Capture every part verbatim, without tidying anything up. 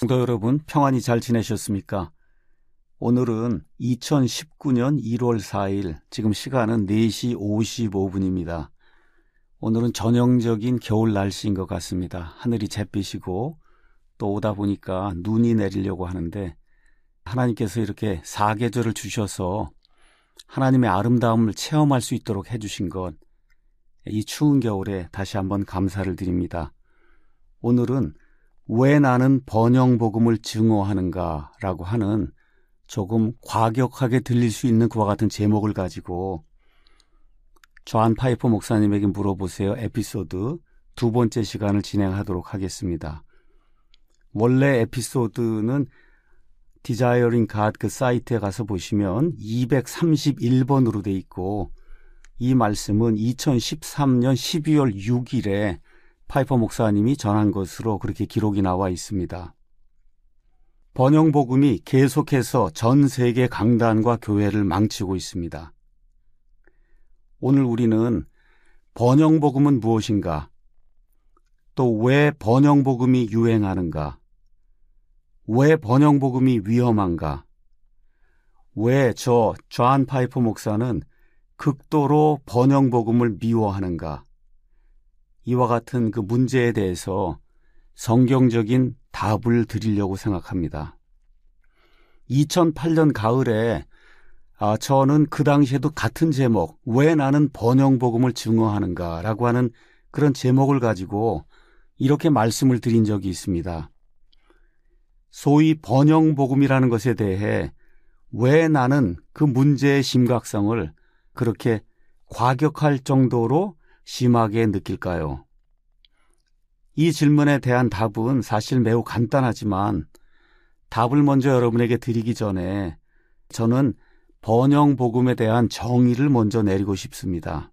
성도 여러분, 평안히 잘 지내셨습니까? 오늘은 이천십구 년 일월 사일, 지금 시간은 네 시 오십오 분입니다. 오늘은 전형적인 겨울 날씨인 것 같습니다. 하늘이 잿빛이고 또 오다 보니까 눈이 내리려고 하는데, 하나님께서 이렇게 사계절을 주셔서 하나님의 아름다움을 체험할 수 있도록 해주신 것, 이 추운 겨울에 다시 한번 감사를 드립니다. 오늘은 왜 나는 번영복음을 증오하는가 라고 하는 조금 과격하게 들릴 수 있는 그와 같은 제목을 가지고 존 파이퍼 목사님에게 물어보세요 에피소드 두 번째 시간을 진행하도록 하겠습니다. 원래 에피소드는 Desiring God 그 사이트에 가서 보시면 이백삼십일 번으로 돼 있고, 이 말씀은 이천십삼 년 십이월 육일에 파이퍼 목사님이 전한 것으로 그렇게 기록이 나와 있습니다. 번영복음이 계속해서 전 세계 강단과 교회를 망치고 있습니다. 오늘 우리는 번영복음은 무엇인가? 또 왜 번영복음이 유행하는가? 왜 번영복음이 위험한가? 왜 저 존 파이퍼 목사는 극도로 번영복음을 미워하는가? 이와 같은 그 문제에 대해서 성경적인 답을 드리려고 생각합니다. 이천팔 년 가을에 아, 저는 그 당시에도 같은 제목, 왜 나는 번영복음을 증오하는가 라고 하는 그런 제목을 가지고 이렇게 말씀을 드린 적이 있습니다. 소위 번영복음이라는 것에 대해 왜 나는 그 문제의 심각성을 그렇게 과격할 정도로 심하게 느낄까요? 이 질문에 대한 답은 사실 매우 간단하지만 답을 먼저 여러분에게 드리기 전에 저는 번영복음에 대한 정의를 먼저 내리고 싶습니다.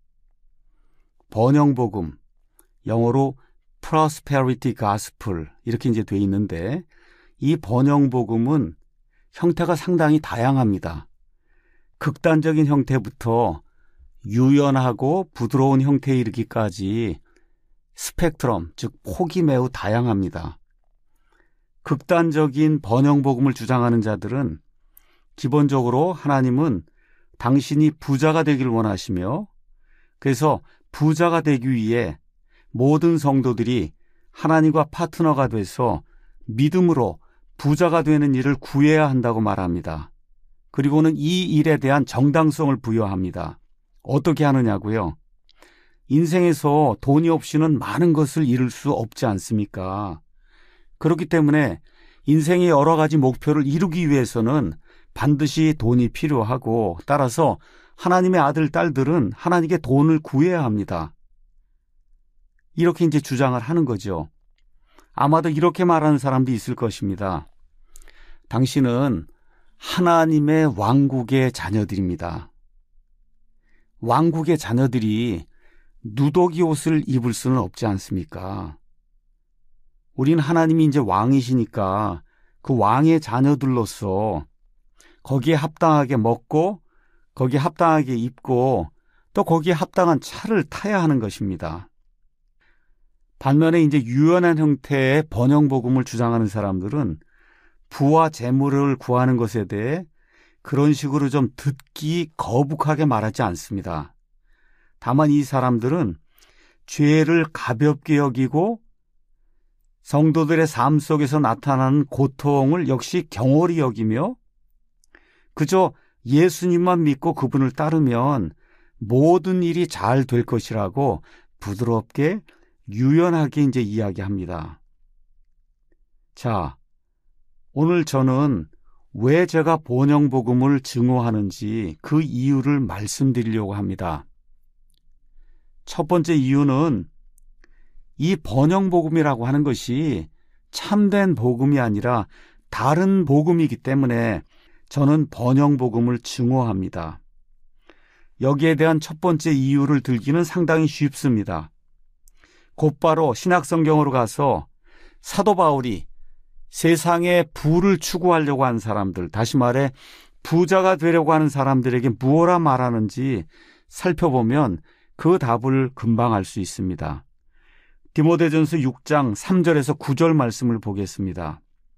번영복음, 영어로 prosperity gospel 이렇게 이제 돼 있는데, 이 번영복음은 형태가 상당히 다양합니다. 극단적인 형태부터 유연하고 부드러운 형태에 이르기까지 스펙트럼, 즉 폭이 매우 다양합니다. 극단적인 번영복음을 주장하는 자들은 기본적으로 하나님은 당신이 부자가 되길 원하시며, 그래서 부자가 되기 위해 모든 성도들이 하나님과 파트너가 돼서 믿음으로 부자가 되는 일을 구해야 한다고 말합니다. 그리고는 이 일에 대한 정당성을 부여합니다. 어떻게 하느냐고요? 인생에서 돈이 없이는 많은 것을 이룰 수 없지 않습니까? 그렇기 때문에 인생의 여러 가지 목표를 이루기 위해서는 반드시 돈이 필요하고, 따라서 하나님의 아들, 딸들은 하나님께 돈을 구해야 합니다. 이렇게 이제 주장을 하는 거죠. 아마도 이렇게 말하는 사람도 있을 것입니다. 당신은 하나님의 왕국의 자녀들입니다. 왕국의 자녀들이 누더기 옷을 입을 수는 없지 않습니까? 우리는 하나님이 이제 왕이시니까 그 왕의 자녀들로서 거기에 합당하게 먹고 거기에 합당하게 입고 또 거기에 합당한 차를 타야 하는 것입니다. 반면에 이제 유연한 형태의 번영복음을 주장하는 사람들은 부와 재물을 구하는 것에 대해 그런 식으로 좀 듣기 거북하게 말하지 않습니다. 다만 이 사람들은 죄를 가볍게 여기고 성도들의 삶 속에서 나타나는 고통을 역시 경홀히 여기며 그저 예수님만 믿고 그분을 따르면 모든 일이 잘 될 것이라고 부드럽게 유연하게 이제 이야기합니다. 자, 오늘 저는 왜 제가 번영복음을 증오하는지 그 이유를 말씀드리려고 합니다. 첫 번째 이유는 이 번영복음이라고 하는 것이 참된 복음이 아니라 다른 복음이기 때문에 저는 번영복음을 증오합니다. 여기에 대한 첫 번째 이유를 들기는 상당히 쉽습니다. 곧바로 신약성경으로 가서 사도 바울이 세상에 부를 추구하려고 하는 사람들, 다시 말해 부자가 되려고 하는 사람들에게 무엇라 말하는지 살펴보면 그 답을 금방 알 수 있습니다. 디모데전서 육 장 삼 절에서 구 절 말씀을 보겠습니다.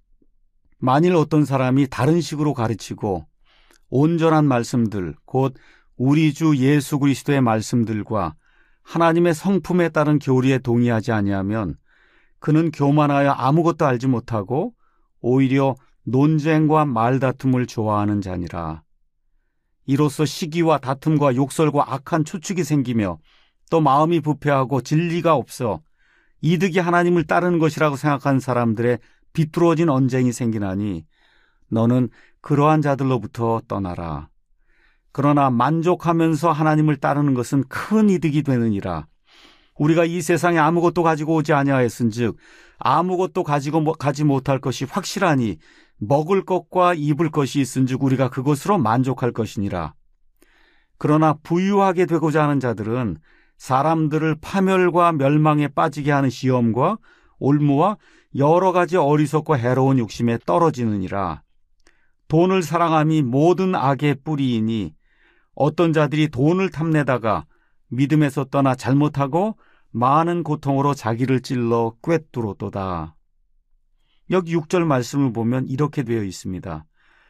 만일 어떤 사람이 다른 식으로 가르치고 온전한 말씀들, 곧 우리 주 예수 그리스도의 말씀들과 하나님의 성품에 따른 교리에 동의하지 아니하면 그는 교만하여 아무것도 알지 못하고 오히려 논쟁과 말다툼을 좋아하는 자니라. 이로써 시기와 다툼과 욕설과 악한 추측이 생기며 또 마음이 부패하고 진리가 없어 이득이 하나님을 따르는 것이라고 생각하는 사람들의 비뚤어진 언쟁이 생기나니 너는 그러한 자들로부터 떠나라. 그러나 만족하면서 하나님을 따르는 것은 큰 이득이 되느니라. 우리가 이 세상에 아무것도 가지고 오지 아니하였은즉 아무것도 가지고 가지 못할 것이 확실하니 먹을 것과 입을 것이 있은즉 우리가 그것으로 만족할 것이니라. 그러나 부유하게 되고자 하는 자들은 사람들을 파멸과 멸망에 빠지게 하는 시험과 올무와 여러 가지 어리석고 해로운 욕심에 떨어지느니라. 돈을 사랑함이 모든 악의 뿌리이니 어떤 자들이 돈을 탐내다가 믿음에서 떠나 잘못하고 많은 고통으로 자기를 찔러 꿰뚫었도다. 여기 육 절 말씀을 보면 이렇게 되어 있습니다.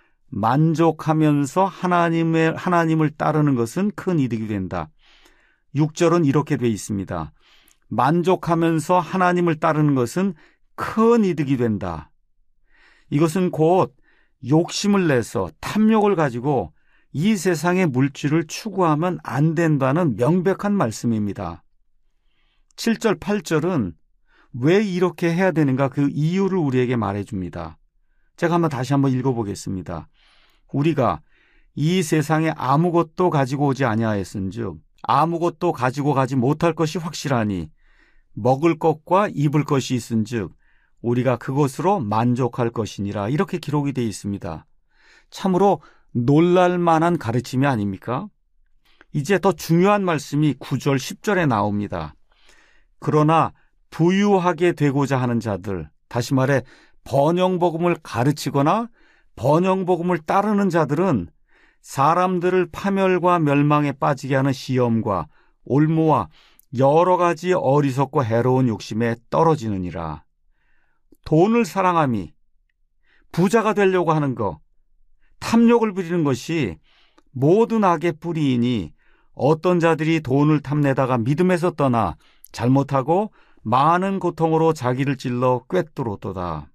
만족하면서 하나님의, 하나님을 따르는 것은 큰 이득이 된다. 육 절은 이렇게 되어 있습니다. 만족하면서 하나님을 따르는 것은 큰 이득이 된다. 이것은 곧 욕심을 내서 탐욕을 가지고 이 세상의 물질을 추구하면 안 된다는 명백한 말씀입니다. 칠 절, 팔 절은 왜 이렇게 해야 되는가 그 이유를 우리에게 말해줍니다. 제가 한번 다시 한번 읽어보겠습니다. 우리가 이 세상에 아무것도 가지고 오지 아니하였은즉 아무것도 가지고 가지 못할 것이 확실하니 먹을 것과 입을 것이 있은즉 우리가 그것으로 만족할 것이니라. 이렇게 기록이 되어 있습니다. 참으로 놀랄 만한 가르침이 아닙니까? 이제 더 중요한 말씀이 구 절, 십 절에 나옵니다. 그러나 부유하게 되고자 하는 자들, 다시 말해 번영복음을 가르치거나 번영복음을 따르는 자들은 사람들을 파멸과 멸망에 빠지게 하는 시험과 올무와 여러 가지 어리석고 해로운 욕심에 떨어지느니라. 돈을 사랑함이, 부자가 되려고 하는 것, 탐욕을 부리는 것이 모든 악의 뿌리이니 어떤 자들이 돈을 탐내다가 믿음에서 떠나 잘못하고 많은 고통으로 자기를 찔러 꿰뚫었도다.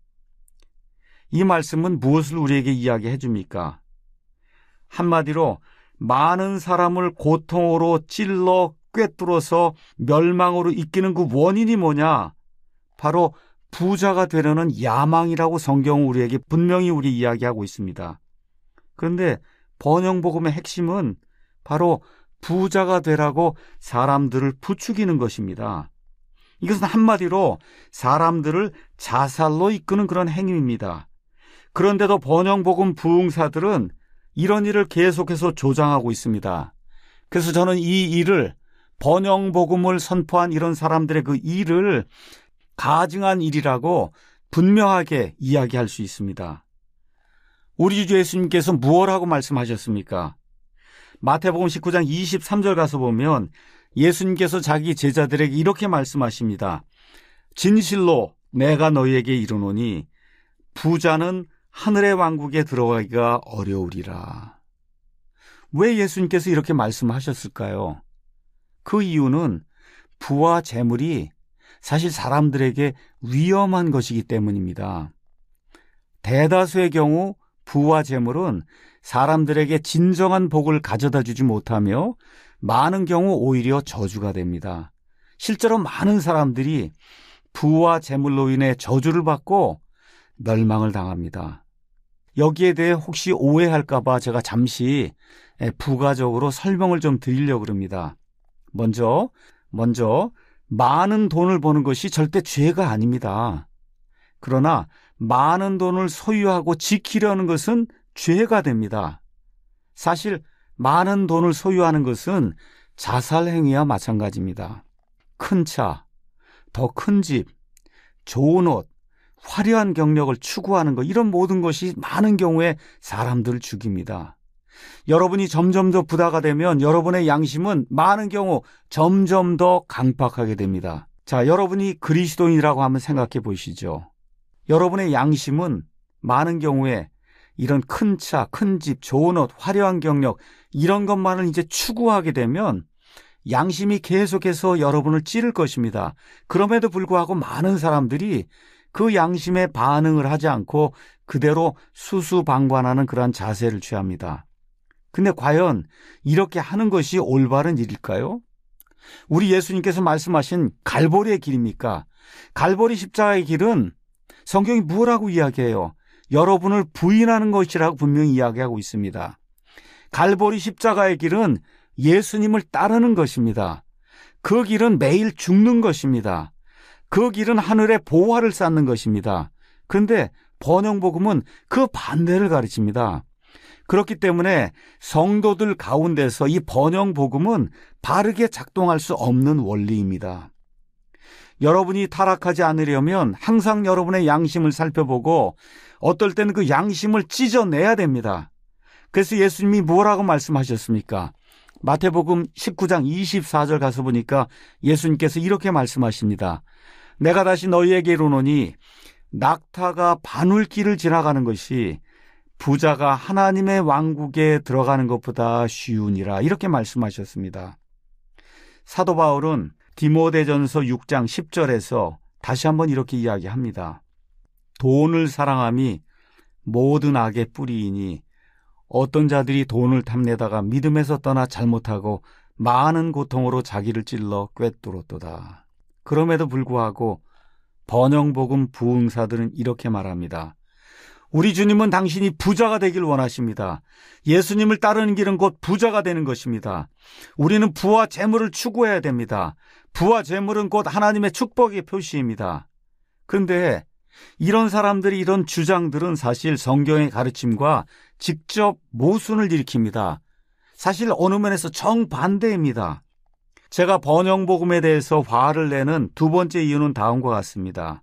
이 말씀은 무엇을 우리에게 이야기해 줍니까? 한마디로 많은 사람을 고통으로 찔러 꿰뚫어서 멸망으로 이끄는 그 원인이 뭐냐? 바로 부자가 되려는 야망이라고 성경은 우리에게 분명히 우리 이야기하고 있습니다. 그런데 번영복음의 핵심은 바로 부자가 되라고 사람들을 부추기는 것입니다. 이것은 한마디로 사람들을 자살로 이끄는 그런 행위입니다. 그런데도 번영복음 부흥사들은 이런 일을 계속해서 조장하고 있습니다. 그래서 저는 이 일을, 번영복음을 선포한 이런 사람들의 그 일을 가증한 일이라고 분명하게 이야기할 수 있습니다. 우리 주 예수님께서 무엇하고 말씀하셨습니까? 마태복음 십구 장 이십삼 절 가서 보면 예수님께서 자기 제자들에게 이렇게 말씀하십니다. 진실로 내가 너희에게 이르노니 부자는 하늘의 왕국에 들어가기가 어려우리라. 왜 예수님께서 이렇게 말씀하셨을까요? 그 이유는 부와 재물이 사실 사람들에게 위험한 것이기 때문입니다. 대다수의 경우 부와 재물은 사람들에게 진정한 복을 가져다 주지 못하며 많은 경우 오히려 저주가 됩니다. 실제로 많은 사람들이 부와 재물로 인해 저주를 받고 멸망을 당합니다. 여기에 대해 혹시 오해할까 봐 제가 잠시 부가적으로 설명을 좀 드리려고 합니다. 먼저, 먼저 많은 돈을 버는 것이 절대 죄가 아닙니다. 그러나 많은 돈을 소유하고 지키려는 것은 죄가 됩니다. 사실 많은 돈을 소유하는 것은 자살 행위와 마찬가지입니다. 큰 차, 더 큰 집, 좋은 옷, 화려한 경력을 추구하는 것, 이런 모든 것이 많은 경우에 사람들을 죽입니다. 여러분이 점점 더 부자가 되면 여러분의 양심은 많은 경우 점점 더 강팍하게 됩니다. 자, 여러분이 그리스도인이라고 한번 생각해 보시죠. 여러분의 양심은 많은 경우에 이런 큰 차, 큰 집, 좋은 옷, 화려한 경력 이런 것만을 이제 추구하게 되면 양심이 계속해서 여러분을 찌를 것입니다. 그럼에도 불구하고 많은 사람들이 그 양심에 반응을 하지 않고 그대로 수수방관하는 그러한 자세를 취합니다. 근데 과연 이렇게 하는 것이 올바른 일일까요? 우리 예수님께서 말씀하신 갈보리의 길입니까? 갈보리 십자가의 길은 성경이 뭐라고 이야기해요? 여러분을 부인하는 것이라고 분명히 이야기하고 있습니다. 갈보리 십자가의 길은 예수님을 따르는 것입니다. 그 길은 매일 죽는 것입니다. 그 길은 하늘의 보화를 쌓는 것입니다. 그런데 번영복음은 그 반대를 가르칩니다. 그렇기 때문에 성도들 가운데서 이 번영복음은 바르게 작동할 수 없는 원리입니다. 여러분이 타락하지 않으려면 항상 여러분의 양심을 살펴보고 어떨 때는 그 양심을 찢어내야 됩니다. 그래서 예수님이 뭐라고 말씀하셨습니까? 마태복음 십구 장 이십사 절 가서 보니까 예수님께서 이렇게 말씀하십니다. 내가 다시 너희에게 이르노니 낙타가 바늘길을 지나가는 것이 부자가 하나님의 왕국에 들어가는 것보다 쉬우니라 이렇게 말씀하셨습니다. 사도 바울은 디모데전서 육 장 십 절에서 다시 한번 이렇게 이야기합니다. 돈을 사랑함이 모든 악의 뿌리이니 어떤 자들이 돈을 탐내다가 믿음에서 떠나 잘못하고 많은 고통으로 자기를 찔러 꿰뚫었도다. 그럼에도 불구하고 번영복음 부흥사들은 이렇게 말합니다. 우리 주님은 당신이 부자가 되길 원하십니다. 예수님을 따르는 길은 곧 부자가 되는 것입니다. 우리는 부와 재물을 추구해야 됩니다. 부와 재물은 곧 하나님의 축복의 표시입니다. 그런데 이런 사람들이 이런 주장들은 사실 성경의 가르침과 직접 모순을 일으킵니다. 사실 어느 면에서 정반대입니다. 제가 번영복음에 대해서 화를 내는 두 번째 이유는 다음과 같습니다.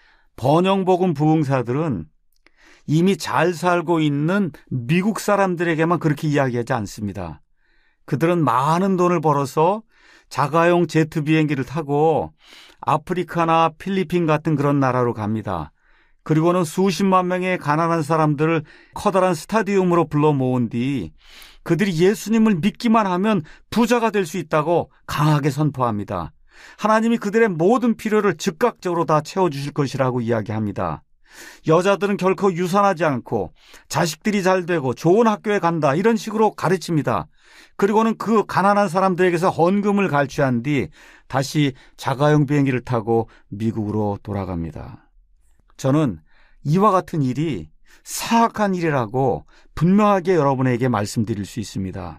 번영복음 부흥사들은 이미 잘 살고 있는 미국 사람들에게만 그렇게 이야기하지 않습니다. 그들은 많은 돈을 벌어서 자가용 제트 비행기를 타고 아프리카나 필리핀 같은 그런 나라로 갑니다. 그리고는 수십만 명의 가난한 사람들을 커다란 스타디움으로 불러 모은 뒤 그들이 예수님을 믿기만 하면 부자가 될 수 있다고 강하게 선포합니다. 하나님이 그들의 모든 필요를 즉각적으로 다 채워주실 것이라고 이야기합니다. 여자들은 결코 유산하지 않고 자식들이 잘 되고 좋은 학교에 간다 이런 식으로 가르칩니다. 그리고는 그 가난한 사람들에게서 헌금을 갈취한 뒤 다시 자가용 비행기를 타고 미국으로 돌아갑니다. 저는 이와 같은 일이 사악한 일이라고 분명하게 여러분에게 말씀드릴 수 있습니다.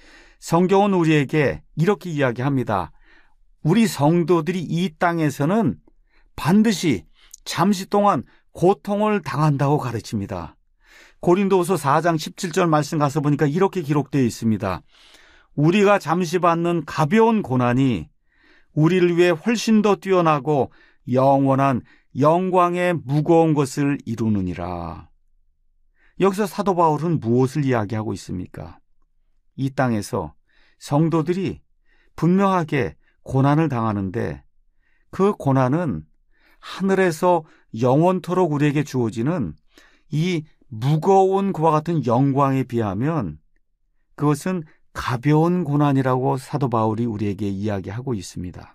성경은 우리에게 이렇게 이야기합니다. 우리 성도들이 이 땅에서는 반드시 잠시 동안 고통을 당한다고 가르칩니다. 고린도후서 사 장 십칠 절 말씀 가서 보니까 이렇게 기록되어 있습니다. 우리가 잠시 받는 가벼운 고난이 우리를 위해 훨씬 더 뛰어나고 영원한 영광의 무거운 것을 이루느니라. 여기서 사도 바울은 무엇을 이야기하고 있습니까? 이 땅에서 성도들이 분명하게 고난을 당하는데 그 고난은 하늘에서 영원토록 우리에게 주어지는 이 무거운 그와 같은 영광에 비하면 그것은 가벼운 고난이라고 사도 바울이 우리에게 이야기하고 있습니다.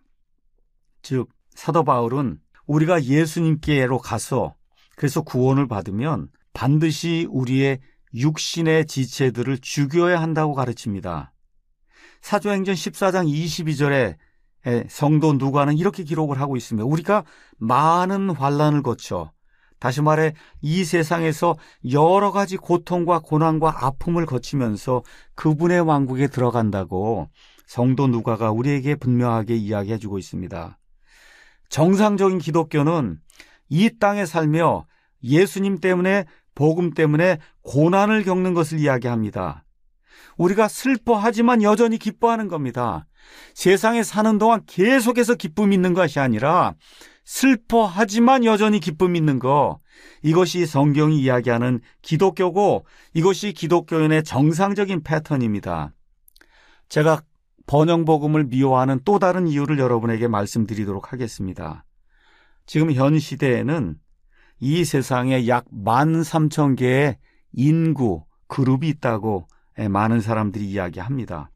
즉 사도 바울은 우리가 예수님께로 가서 그래서 구원을 받으면 반드시 우리의 육신의 지체들을 죽여야 한다고 가르칩니다. 사도행전 십사 장 이십이 절에 성도 누가는 이렇게 기록을 하고 있습니다. 우리가 많은 환난을 거쳐 다시 말해 이 세상에서 여러 가지 고통과 고난과 아픔을 거치면서 그분의 왕국에 들어간다고 성도 누가가 우리에게 분명하게 이야기해주고 있습니다. 정상적인 기독교는 이 땅에 살며 예수님 때문에 복음 때문에 고난을 겪는 것을 이야기합니다. 우리가 슬퍼하지만 여전히 기뻐하는 겁니다. 세상에 사는 동안 계속해서 기쁨이 있는 것이 아니라 슬퍼하지만 여전히 기쁨이 있는 것, 이것이 성경이 이야기하는 기독교고 이것이 기독교인의 정상적인 패턴입니다. 제가 번영복음을 미워하는 또 다른 이유를 여러분에게 말씀드리도록 하겠습니다. 지금 현 시대에는 이 세상에 약 만 삼천 개의 인구, 그룹이 있다고 많은 사람들이 이야기합니다.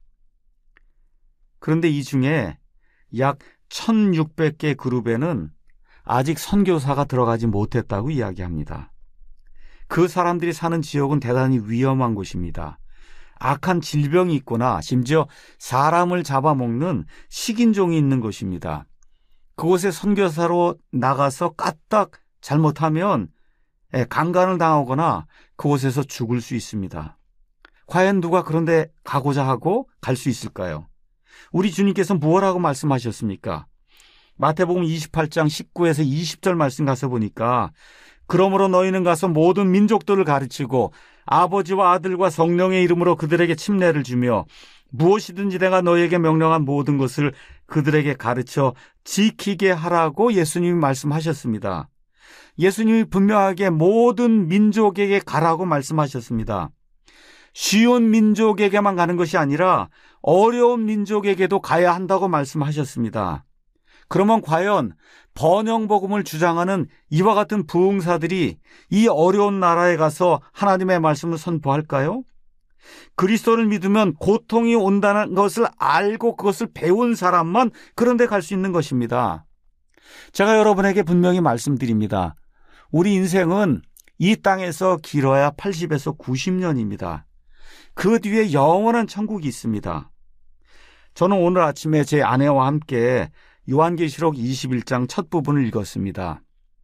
그런데 이 중에 약 천육백 개 그룹에는 아직 선교사가 들어가지 못했다고 이야기합니다. 그 사람들이 사는 지역은 대단히 위험한 곳입니다. 악한 질병이 있거나 심지어 사람을 잡아먹는 식인종이 있는 곳입니다. 그곳에 선교사로 나가서 까딱 잘못하면 강간을 당하거나 그곳에서 죽을 수 있습니다. 과연 누가 그런데 가고자 하고 갈 수 있을까요? 우리 주님께서 무엇라고 말씀하셨습니까? 마태복음 이십팔 장 십구에서 이십 절 말씀 가서 보니까 그러므로 너희는 가서 모든 민족들을 가르치고 아버지와 아들과 성령의 이름으로 그들에게 침례를 주며 무엇이든지 내가 너희에게 명령한 모든 것을 그들에게 가르쳐 지키게 하라고 예수님이 말씀하셨습니다. 예수님이 분명하게 모든 민족에게 가라고 말씀하셨습니다. 쉬운 민족에게만 가는 것이 아니라 어려운 민족에게도 가야 한다고 말씀하셨습니다. 그러면 과연 번영복음을 주장하는 이와 같은 부흥사들이 이 어려운 나라에 가서 하나님의 말씀을 선포할까요? 그리스도를 믿으면 고통이 온다는 것을 알고 그것을 배운 사람만 그런 데 갈 수 있는 것입니다. 제가 여러분에게 분명히 말씀드립니다. 우리 인생은 이 땅에서 길어야 팔십에서 구십 년입니다. 그 뒤에 영원한 천국이 있습니다. 저는 오늘 아침에 제 아내와 함께 요한계시록 이십일 장 첫 부분을 읽었습니다.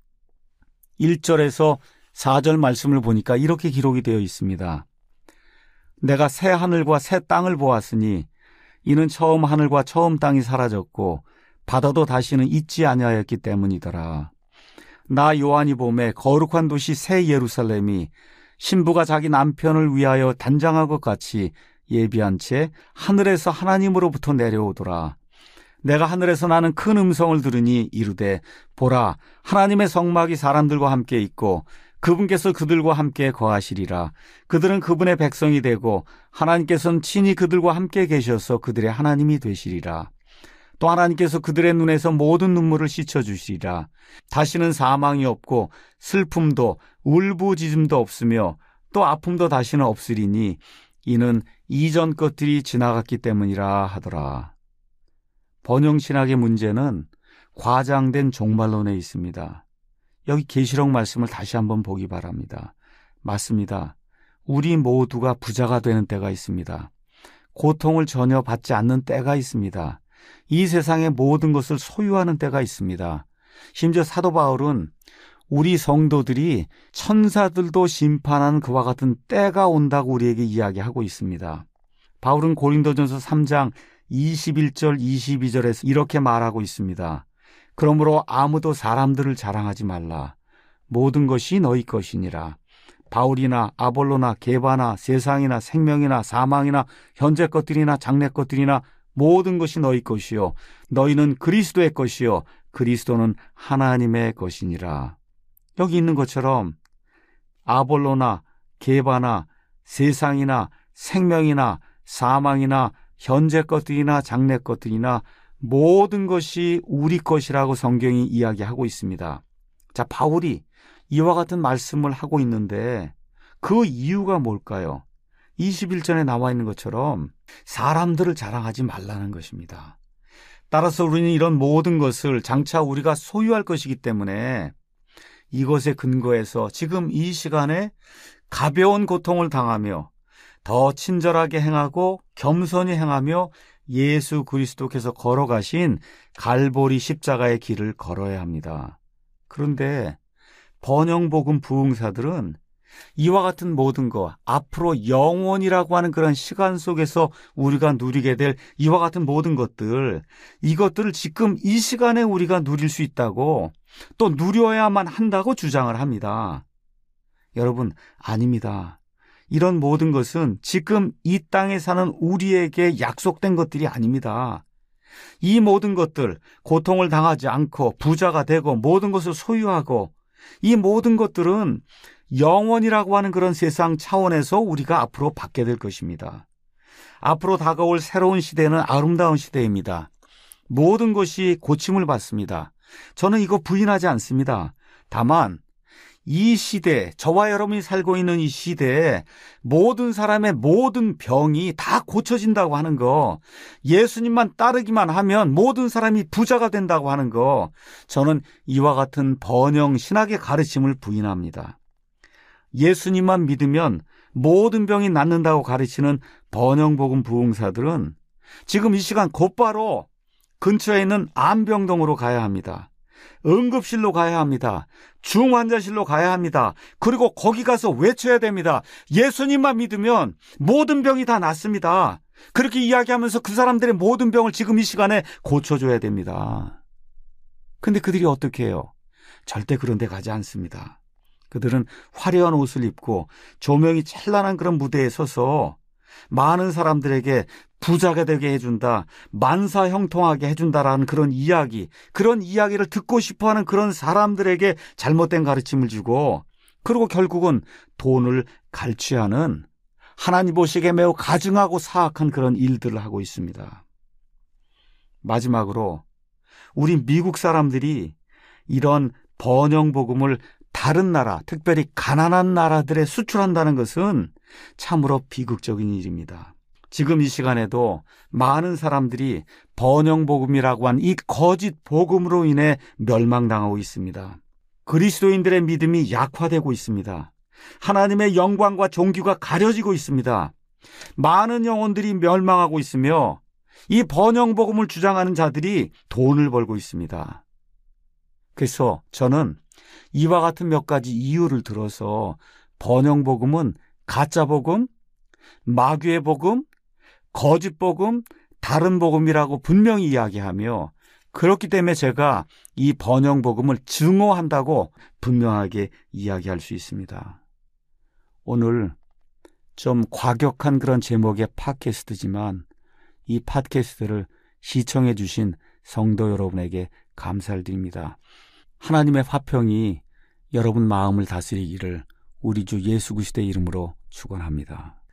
일 절에서 사 절 말씀을 보니까 이렇게 기록이 되어 있습니다. 내가 새 하늘과 새 땅을 보았으니 이는 처음 하늘과 처음 땅이 사라졌고 바다도 다시는 있지 아니하였기 때문이더라. 나 요한이 보매 거룩한 도시 새 예루살렘이 신부가 자기 남편을 위하여 단장한 것 같이 예비한 채 하늘에서 하나님으로부터 내려오더라. 내가 하늘에서 나는 큰 음성을 들으니 이르되 보라 하나님의 성막이 사람들과 함께 있고 그분께서 그들과 함께 거하시리라. 그들은 그분의 백성이 되고 하나님께서는 친히 그들과 함께 계셔서 그들의 하나님이 되시리라. 또 하나님께서 그들의 눈에서 모든 눈물을 씻어주시리라. 다시는 사망이 없고 슬픔도 울부짖음도 없으며 또 아픔도 다시는 없으리니 이는 이전 것들이 지나갔기 때문이라 하더라. 번영신학의 문제는 과장된 종말론에 있습니다. 여기 계시록 말씀을 다시 한번 보기 바랍니다. 맞습니다. 우리 모두가 부자가 되는 때가 있습니다. 고통을 전혀 받지 않는 때가 있습니다. 이 세상의 모든 것을 소유하는 때가 있습니다. 심지어 사도 바울은 우리 성도들이 천사들도 심판하는 그와 같은 때가 온다고 우리에게 이야기하고 있습니다. 바울은 고린도전서 삼 장 이십일 절 이십이 절에서 이렇게 말하고 있습니다. 그러므로 아무도 사람들을 자랑하지 말라. 모든 것이 너희 것이니라. 바울이나 아볼로나 게바나 세상이나 생명이나 사망이나 현재 것들이나 장래 것들이나 모든 것이 너희 것이요 너희는 그리스도의 것이요 그리스도는 하나님의 것이니라. 여기 있는 것처럼 아볼로나 게바나 세상이나 생명이나 사망이나 현재 것들이나 장래 것들이나 모든 것이 우리 것이라고 성경이 이야기하고 있습니다. 자, 바울이 이와 같은 말씀을 하고 있는데 그 이유가 뭘까요? 이십일 절에 나와 있는 것처럼 사람들을 자랑하지 말라는 것입니다. 따라서 우리는 이런 모든 것을 장차 우리가 소유할 것이기 때문에 이것에 근거해서 지금 이 시간에 가벼운 고통을 당하며 더 친절하게 행하고 겸손히 행하며 예수 그리스도께서 걸어가신 갈보리 십자가의 길을 걸어야 합니다. 그런데 번영복음 부흥사들은 이와 같은 모든 것, 앞으로 영원이라고 하는 그런 시간 속에서 우리가 누리게 될 이와 같은 모든 것들, 이것들을 지금 이 시간에 우리가 누릴 수 있다고 또 누려야만 한다고 주장을 합니다. 여러분, 아닙니다. 이런 모든 것은 지금 이 땅에 사는 우리에게 약속된 것들이 아닙니다. 이 모든 것들, 고통을 당하지 않고 부자가 되고 모든 것을 소유하고 이 모든 것들은 영원이라고 하는 그런 세상 차원에서 우리가 앞으로 받게 될 것입니다. 앞으로 다가올 새로운 시대는 아름다운 시대입니다. 모든 것이 고침을 받습니다. 저는 이거 부인하지 않습니다. 다만 이 시대, 저와 여러분이 살고 있는 이 시대에 모든 사람의 모든 병이 다 고쳐진다고 하는 거, 예수님만 따르기만 하면 모든 사람이 부자가 된다고 하는 거, 저는 이와 같은 번영 신학의 가르침을 부인합니다. 예수님만 믿으면 모든 병이 낫는다고 가르치는 번영복음 부흥사들은 지금 이 시간 곧바로 근처에 있는 안병동으로 가야 합니다. 응급실로 가야 합니다. 중환자실로 가야 합니다. 그리고 거기 가서 외쳐야 됩니다. 예수님만 믿으면 모든 병이 다 낫습니다. 그렇게 이야기하면서 그 사람들의 모든 병을 지금 이 시간에 고쳐줘야 됩니다. 근데 그들이 어떻게 해요? 절대 그런 데 가지 않습니다. 그들은 화려한 옷을 입고 조명이 찬란한 그런 무대에 서서 많은 사람들에게 부자가 되게 해준다, 만사 형통하게 해준다라는 그런 이야기, 그런 이야기를 듣고 싶어하는 그런 사람들에게 잘못된 가르침을 주고, 그리고 결국은 돈을 갈취하는, 하나님 보시기에 매우 가증하고 사악한 그런 일들을 하고 있습니다. 마지막으로 우리 미국 사람들이 이런 번영복음을 다른 나라, 특별히 가난한 나라들에 수출한다는 것은 참으로 비극적인 일입니다. 지금 이 시간에도 많은 사람들이 번영복음이라고 한 이 거짓 복음으로 인해 멸망당하고 있습니다. 그리스도인들의 믿음이 약화되고 있습니다. 하나님의 영광과 존귀가 가려지고 있습니다. 많은 영혼들이 멸망하고 있으며 이 번영복음을 주장하는 자들이 돈을 벌고 있습니다. 그래서 저는 이와 같은 몇 가지 이유를 들어서 번영복음은 가짜복음, 마귀의 복음, 거짓복음, 다른 복음이라고 분명히 이야기하며, 그렇기 때문에 제가 이 번영복음을 증오한다고 분명하게 이야기할 수 있습니다. 오늘 좀 과격한 그런 제목의 팟캐스트지만 이 팟캐스트를 시청해 주신 성도 여러분에게 감사를 드립니다. 하나님의 화평이 여러분 마음을 다스리기를 우리 주 예수 그리스도의 이름으로 축원합니다.